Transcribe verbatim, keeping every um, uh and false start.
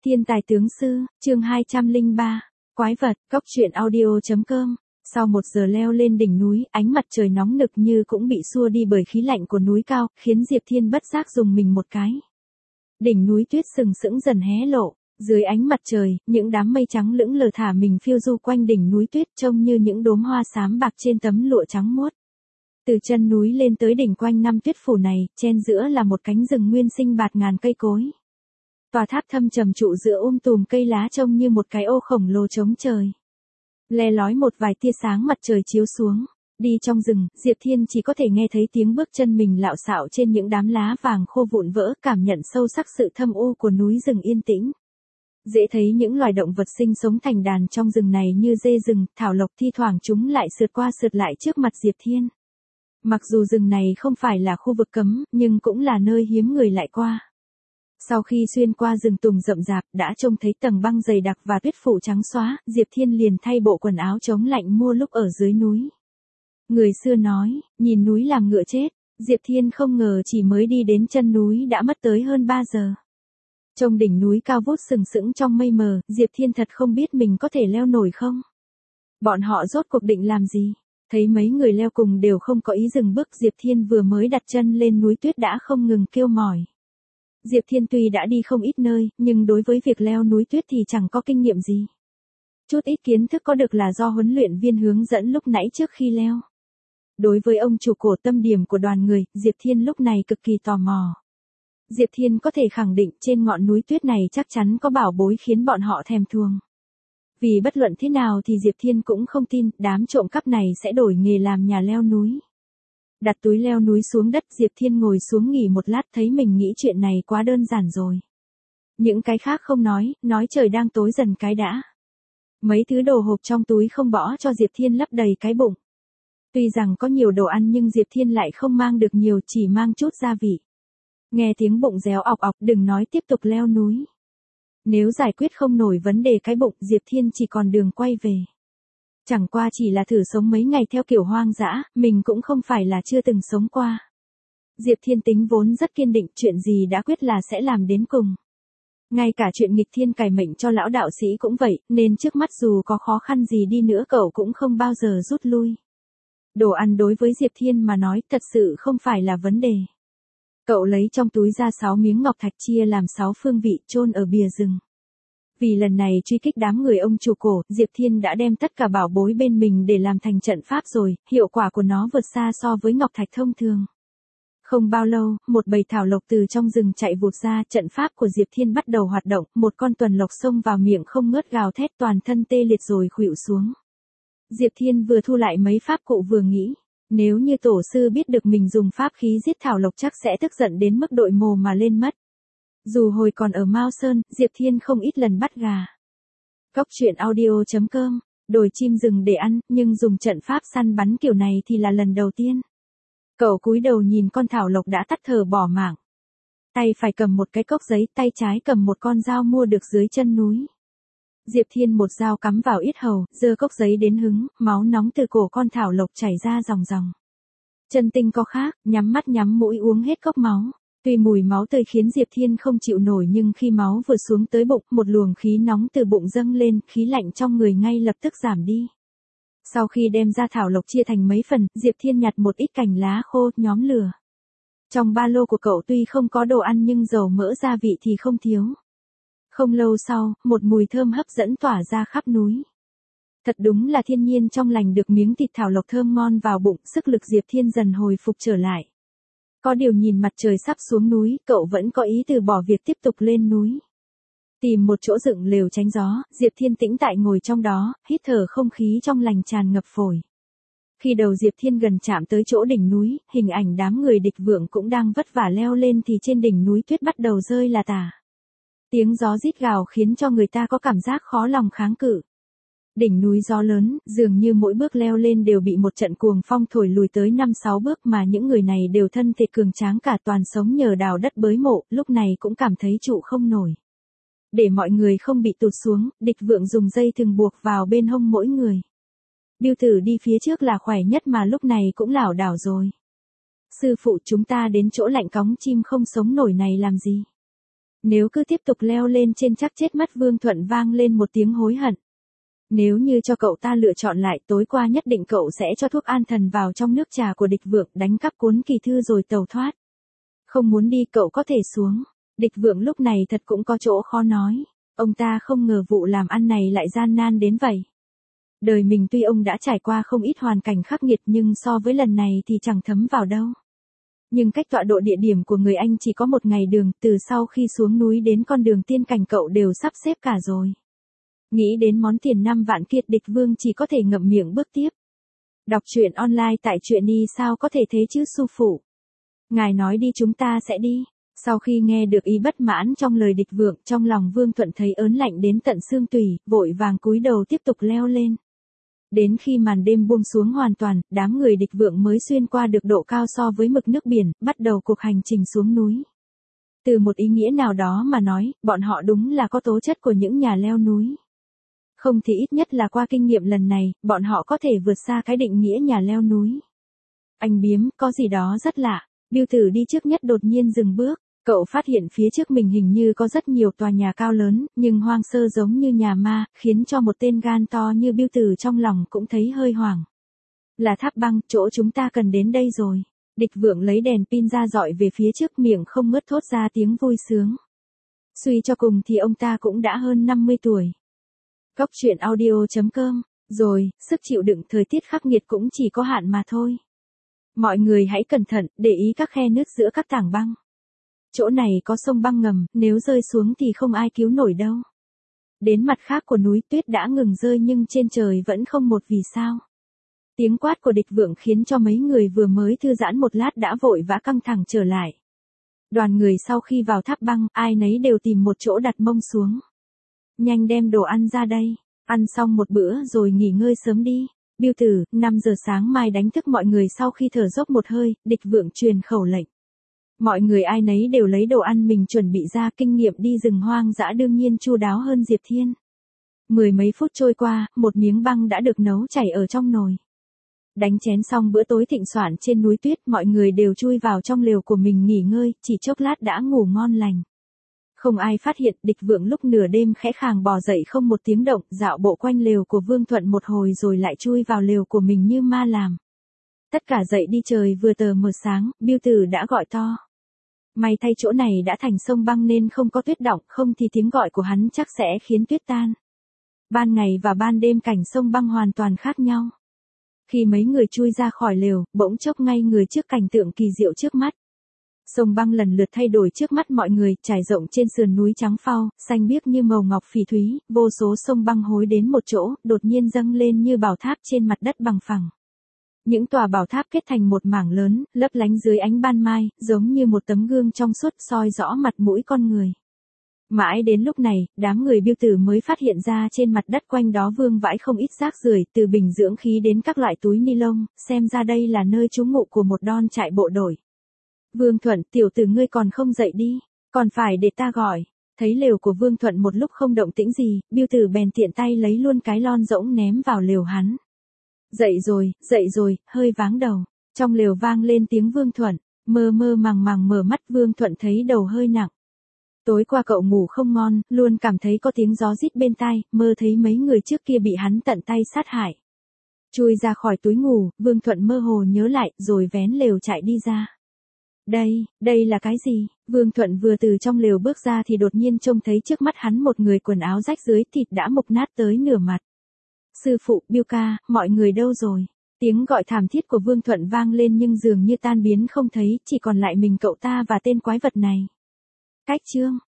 Thiên tài tướng sư, chương hai trăm lẻ ba, quái vật, cóc truyện audio.com. Sau một giờ leo lên đỉnh núi, ánh mặt trời nóng nực như cũng bị xua đi bởi khí lạnh của núi cao, khiến Diệp Thiên bất giác dùng mình một cái. Đỉnh núi tuyết sừng sững dần hé lộ, dưới ánh mặt trời, những đám mây trắng lững lờ thả mình phiêu du quanh đỉnh núi tuyết trông như những đốm hoa xám bạc trên tấm lụa trắng muốt. Từ chân núi lên tới đỉnh quanh năm tuyết phủ này, chen giữa là một cánh rừng nguyên sinh bạt ngàn cây cối. Tòa tháp thâm trầm trụ giữa um tùm cây lá trông như một cái ô khổng lồ trống trời. Le lói một vài tia sáng mặt trời chiếu xuống. Đi trong rừng, Diệp Thiên chỉ có thể nghe thấy tiếng bước chân mình lạo xạo trên những đám lá vàng khô vụn vỡ, cảm nhận sâu sắc sự thâm u của núi rừng yên tĩnh. Dễ thấy những loài động vật sinh sống thành đàn trong rừng này như dê rừng, thảo lộc, thi thoảng chúng lại sượt qua sượt lại trước mặt Diệp Thiên. Mặc dù rừng này không phải là khu vực cấm, nhưng cũng là nơi hiếm người lại qua. Sau khi xuyên qua rừng tùng rậm rạp, đã trông thấy tầng băng dày đặc và tuyết phủ trắng xóa, Diệp Thiên liền thay bộ quần áo chống lạnh mua lúc ở dưới núi. Người xưa nói, nhìn núi làm ngựa chết, Diệp Thiên không ngờ chỉ mới đi đến chân núi đã mất tới hơn ba giờ. Trong đỉnh núi cao vút sừng sững trong mây mờ, Diệp Thiên thật không biết mình có thể leo nổi không. Bọn họ rốt cuộc định làm gì? Thấy mấy người leo cùng đều không có ý dừng bước, Diệp Thiên vừa mới đặt chân lên núi tuyết đã không ngừng kêu mỏi. Diệp Thiên tuy đã đi không ít nơi, nhưng đối với việc leo núi tuyết thì chẳng có kinh nghiệm gì. Chút ít kiến thức có được là do huấn luyện viên hướng dẫn lúc nãy trước khi leo. Đối với ông chủ cổ tâm điểm của đoàn người, Diệp Thiên lúc này cực kỳ tò mò. Diệp Thiên có thể khẳng định trên ngọn núi tuyết này chắc chắn có bảo bối khiến bọn họ thèm thuồng. Vì bất luận thế nào thì Diệp Thiên cũng không tin đám trộm cắp này sẽ đổi nghề làm nhà leo núi. Đặt túi leo núi xuống đất, Diệp Thiên ngồi xuống nghỉ một lát, thấy mình nghĩ chuyện này quá đơn giản rồi. Những cái khác không nói, nói trời đang tối dần cái đã. Mấy thứ đồ hộp trong túi không bỏ cho Diệp Thiên lấp đầy cái bụng. Tuy rằng có nhiều đồ ăn nhưng Diệp Thiên lại không mang được nhiều, chỉ mang chút gia vị. Nghe tiếng bụng réo ọc ọc, đừng nói tiếp tục leo núi. Nếu giải quyết không nổi vấn đề cái bụng, Diệp Thiên chỉ còn đường quay về. Chẳng qua chỉ là thử sống mấy ngày theo kiểu hoang dã, mình cũng không phải là chưa từng sống qua. Diệp Thiên tính vốn rất kiên định, chuyện gì đã quyết là sẽ làm đến cùng. Ngay cả chuyện nghịch thiên cải mệnh cho lão đạo sĩ cũng vậy, nên trước mắt dù có khó khăn gì đi nữa cậu cũng không bao giờ rút lui. Đồ ăn đối với Diệp Thiên mà nói thật sự không phải là vấn đề. Cậu lấy trong túi ra sáu miếng ngọc thạch chia làm sáu phương vị chôn ở bìa rừng. Vì lần này truy kích đám người ông chủ cổ, Diệp Thiên đã đem tất cả bảo bối bên mình để làm thành trận pháp rồi, hiệu quả của nó vượt xa so với ngọc thạch thông thường. Không bao lâu, một bầy thảo lộc từ trong rừng chạy vụt ra, trận pháp của Diệp Thiên bắt đầu hoạt động, một con tuần lộc xông vào miệng không ngớt gào thét, toàn thân tê liệt rồi khuỵu xuống. Diệp Thiên vừa thu lại mấy pháp cụ vừa nghĩ, nếu như tổ sư biết được mình dùng pháp khí giết thảo lộc chắc sẽ tức giận đến mức đội mồ mà lên mất. Dù hồi còn ở Mao Sơn, Diệp Thiên không ít lần bắt gà. Cóc truyện audio.com, đồi chim rừng để ăn, nhưng dùng trận pháp săn bắn kiểu này thì là lần đầu tiên. Cậu cúi đầu nhìn con thảo lộc đã tắt thở bỏ mạng. Tay phải cầm một cái cốc giấy, tay trái cầm một con dao mua được dưới chân núi. Diệp Thiên một dao cắm vào yết hầu, giơ cốc giấy đến hứng, máu nóng từ cổ con thảo lộc chảy ra ròng ròng. Chân tinh có khác, nhắm mắt nhắm mũi uống hết cốc máu. Tuy mùi máu tươi khiến Diệp Thiên không chịu nổi nhưng khi máu vừa xuống tới bụng, một luồng khí nóng từ bụng dâng lên, khí lạnh trong người ngay lập tức giảm đi. Sau khi đem ra thảo lộc chia thành mấy phần, Diệp Thiên nhặt một ít cành lá khô, nhóm lửa. Trong ba lô của cậu tuy không có đồ ăn nhưng dầu mỡ gia vị thì không thiếu. Không lâu sau, một mùi thơm hấp dẫn tỏa ra khắp núi. Thật đúng là thiên nhiên trong lành, được miếng thịt thảo lộc thơm ngon vào bụng, sức lực Diệp Thiên dần hồi phục trở lại. Có điều nhìn mặt trời sắp xuống núi, cậu vẫn có ý từ bỏ việc tiếp tục lên núi. Tìm một chỗ dựng lều tránh gió, Diệp Thiên tĩnh tại ngồi trong đó, hít thở không khí trong lành tràn ngập phổi. Khi đầu Diệp Thiên gần chạm tới chỗ đỉnh núi, hình ảnh đám người địch vượng cũng đang vất vả leo lên thì trên đỉnh núi tuyết bắt đầu rơi là tả. Tiếng gió rít gào khiến cho người ta có cảm giác khó lòng kháng cự. Đỉnh núi gió lớn, dường như mỗi bước leo lên đều bị một trận cuồng phong thổi lùi tới năm sáu bước, mà những người này đều thân thể cường tráng cả, toàn sống nhờ đào đất bới mộ, lúc này cũng cảm thấy trụ không nổi. Để mọi người không bị tụt xuống, địch vượng dùng dây thừng buộc vào bên hông mỗi người. Biêu tử đi phía trước là khỏe nhất mà lúc này cũng lảo đảo rồi. Sư phụ, chúng ta đến chỗ lạnh cóng chim không sống nổi này làm gì? Nếu cứ tiếp tục leo lên trên chắc chết mất. Vương Thuận vang lên một tiếng hối hận. Nếu như cho cậu ta lựa chọn lại, tối qua nhất định cậu sẽ cho thuốc an thần vào trong nước trà của Địch Vượng, đánh cắp cuốn kỳ thư rồi tẩu thoát. Không muốn đi cậu có thể xuống. Địch Vượng lúc này thật cũng có chỗ khó nói. Ông ta không ngờ vụ làm ăn này lại gian nan đến vậy. Đời mình tuy ông đã trải qua không ít hoàn cảnh khắc nghiệt nhưng so với lần này thì chẳng thấm vào đâu. Nhưng cách tọa độ địa điểm của người anh chỉ có một ngày đường, từ sau khi xuống núi đến con đường tiên cảnh cậu đều sắp xếp cả rồi. Nghĩ đến món tiền năm vạn kia, Địch Vương chỉ có thể ngậm miệng bước tiếp. Đọc truyện online tại truyện y sao có thể thế chứ su phụ. Ngài nói đi chúng ta sẽ đi. Sau khi nghe được ý bất mãn trong lời Địch Vượng, trong lòng Vương Thuận thấy ớn lạnh đến tận xương tủy, vội vàng cúi đầu tiếp tục leo lên. Đến khi màn đêm buông xuống hoàn toàn, đám người Địch Vượng mới xuyên qua được độ cao so với mực nước biển, bắt đầu cuộc hành trình xuống núi. Từ một ý nghĩa nào đó mà nói, bọn họ đúng là có tố chất của những nhà leo núi. Không thì ít nhất là qua kinh nghiệm lần này, bọn họ có thể vượt xa cái định nghĩa nhà leo núi. Anh Biếm, có gì đó rất lạ. Biêu Tử đi trước nhất đột nhiên dừng bước. Cậu phát hiện phía trước mình hình như có rất nhiều tòa nhà cao lớn, nhưng hoang sơ giống như nhà ma, khiến cho một tên gan to như Biêu Tử trong lòng cũng thấy hơi hoảng. Là tháp băng, chỗ chúng ta cần đến đây rồi. Địch Vượng lấy đèn pin ra dọi về phía trước, miệng không ngớt thốt ra tiếng vui sướng. Suy cho cùng thì ông ta cũng đã hơn năm mươi tuổi. Cốc truyện audio chấm com. Rồi, sức chịu đựng thời tiết khắc nghiệt cũng chỉ có hạn mà thôi. Mọi người hãy cẩn thận, để ý các khe nứt giữa các tảng băng. Chỗ này có sông băng ngầm, nếu rơi xuống thì không ai cứu nổi đâu. Đến mặt khác của núi tuyết đã ngừng rơi nhưng trên trời vẫn không một vì sao. Tiếng quát của Địch Vượng khiến cho mấy người vừa mới thư giãn một lát đã vội vã căng thẳng trở lại. Đoàn người sau khi vào tháp băng, ai nấy đều tìm một chỗ đặt mông xuống. Nhanh đem đồ ăn ra đây, ăn xong một bữa rồi nghỉ ngơi sớm đi. Biêu Tử, năm giờ sáng mai đánh thức mọi người. Sau khi thở dốc một hơi, Địch Vượng truyền khẩu lệnh. Mọi người ai nấy đều lấy đồ ăn mình chuẩn bị ra, kinh nghiệm đi rừng hoang dã đương nhiên chu đáo hơn Diệp Thiên. Mười mấy phút trôi qua, một miếng băng đã được nấu chảy ở trong nồi. Đánh chén xong bữa tối thịnh soạn trên núi tuyết, mọi người đều chui vào trong lều của mình nghỉ ngơi, chỉ chốc lát đã ngủ ngon lành. Không ai phát hiện, Địch Vượng lúc nửa đêm khẽ khàng bò dậy không một tiếng động, dạo bộ quanh lều của Vương Thuận một hồi rồi lại chui vào lều của mình như ma làm. Tất cả dậy đi, trời vừa tờ mờ sáng, Biêu Tử đã gọi to. May thay chỗ này đã thành sông băng nên không có tuyết đọng, không thì tiếng gọi của hắn chắc sẽ khiến tuyết tan. Ban ngày và ban đêm cảnh sông băng hoàn toàn khác nhau. Khi mấy người chui ra khỏi lều, bỗng chốc ngay người trước cảnh tượng kỳ diệu trước mắt. Sông băng lần lượt thay đổi trước mắt mọi người, trải rộng trên sườn núi trắng phau, xanh biếc như màu ngọc phỉ thúy, vô số sông băng hối đến một chỗ, đột nhiên dâng lên như bảo tháp trên mặt đất bằng phẳng. Những tòa bảo tháp kết thành một mảng lớn, lấp lánh dưới ánh ban mai, giống như một tấm gương trong suốt soi rõ mặt mũi con người. Mãi đến lúc này, đám người Biêu Tử mới phát hiện ra trên mặt đất quanh đó vương vãi không ít rác rưởi, từ bình dưỡng khí đến các loại túi ni lông, xem ra đây là nơi trú ngụ của một đòn trại bộ đội. Vương Thuận, tiểu tử ngươi còn không dậy đi, còn phải để ta gọi. Thấy lều của Vương Thuận một lúc không động tĩnh gì, Biêu Tử bèn tiện tay lấy luôn cái lon rỗng ném vào lều hắn. Dậy rồi, dậy rồi, hơi váng đầu. Trong lều vang lên tiếng Vương Thuận, mơ mơ màng màng mở mắt. Vương Thuận thấy đầu hơi nặng. Tối qua cậu ngủ không ngon, luôn cảm thấy có tiếng gió rít bên tai, mơ thấy mấy người trước kia bị hắn tận tay sát hại. Chui ra khỏi túi ngủ, Vương Thuận mơ hồ nhớ lại, rồi vén lều chạy đi ra. Đây, đây là cái gì? Vương Thuận vừa từ trong lều bước ra thì đột nhiên trông thấy trước mắt hắn một người quần áo rách dưới, thịt đã mục nát tới nửa mặt. Sư phụ, Biêu ca, mọi người đâu rồi? Tiếng gọi thảm thiết của Vương Thuận vang lên nhưng dường như tan biến không thấy, chỉ còn lại mình cậu ta và tên quái vật này. Cách chương